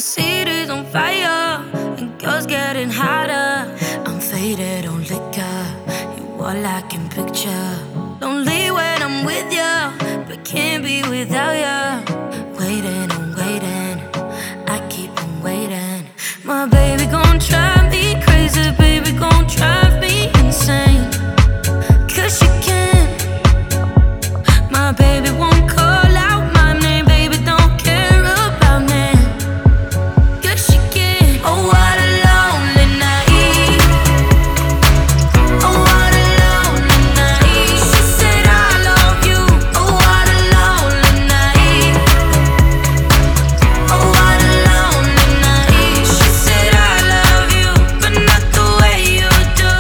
city's on fire and girls getting hotter. I'm faded on liquor, you all I can picture. Lonely when I'm with ya, but can't be without ya. Waiting on waiting, I keep on waiting. My baby gon' drive me crazy, baby gon' drive me insane. 'Cause she can. My baby won't call out my name, baby don't care about me. 'Cause she can. Oh, what a lonely night. Oh, what a lonely night. She said I love you. Oh, what a lonely night. Oh, what a lonely night. She said I love you, but not the way you do.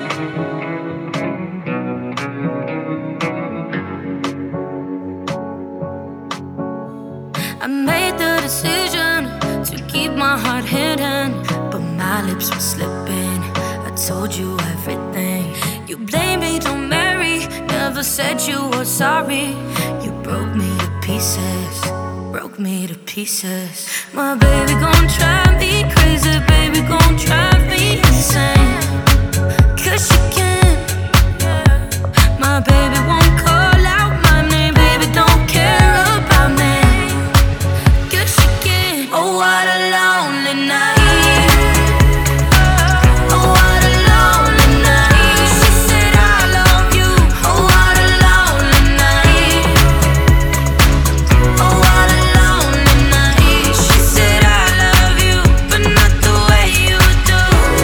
I made the decision to keep my heart hidden, but my lips were slipping. I told you everything. You blamed me, don't marry. Never said you were sorry. You broke me to pieces, broke me to pieces. My baby gon' drive me crazy, baby gon' drive me insane. 'Cause she can. My baby won't call out my name, baby don't care about me. 'Cause she can. Oh, what a lonely night. Oh, what a lonely night. She said I love you. Oh, what a lonely night. Oh, what a lonely night. She said I love you, but not the way you do.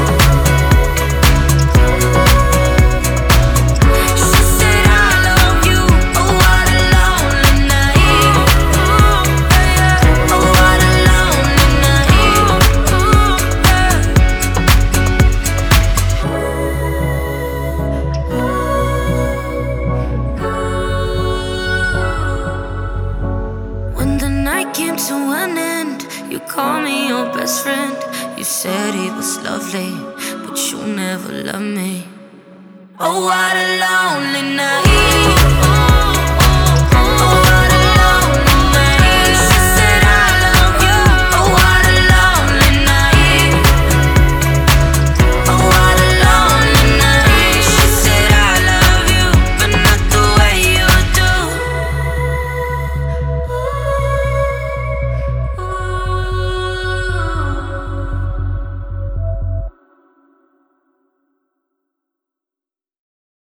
She said I love you. Oh, what a lonely night. Oh, what a lonely night. When the night came to an end, you called me your best friend. You said he was lovely, but you never loved me. Oh, what a lonely night.